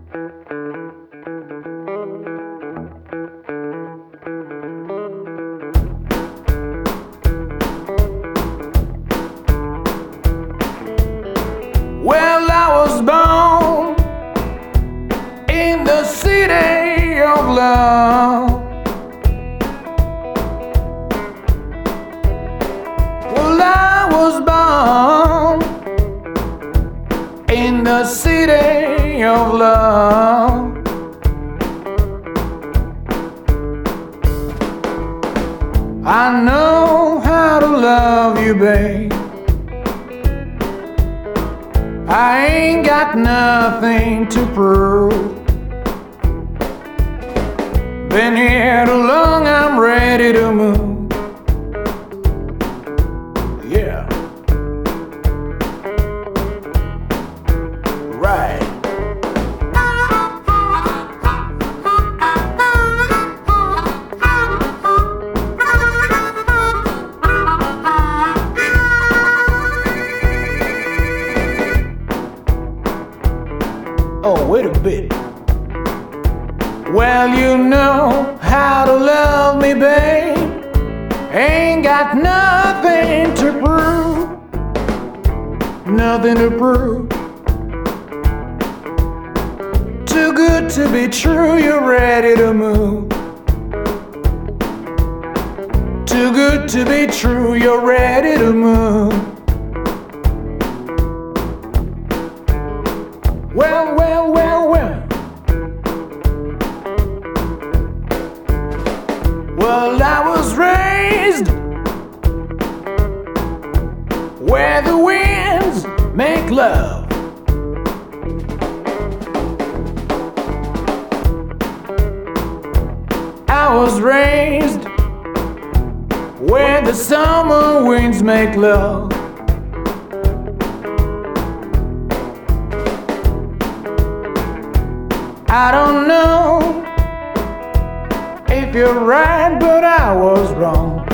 Well, I was born in the city of love. Well, I was born in the city of love. I know how to love you, babe. I ain't got nothing to prove. Been here too long, I'm ready to move. Yeah. Right. Oh, wait a bit. Well, you know how to love me, babe. Ain't got nothing to prove. Nothing to prove. Too good to be true, you're ready to move. Too good to be true, you're ready to move. Well, well, well, well. Well, I was raised where the winds make love. I was raised where the summer winds make love. I don't know if you're right, but I was wrong.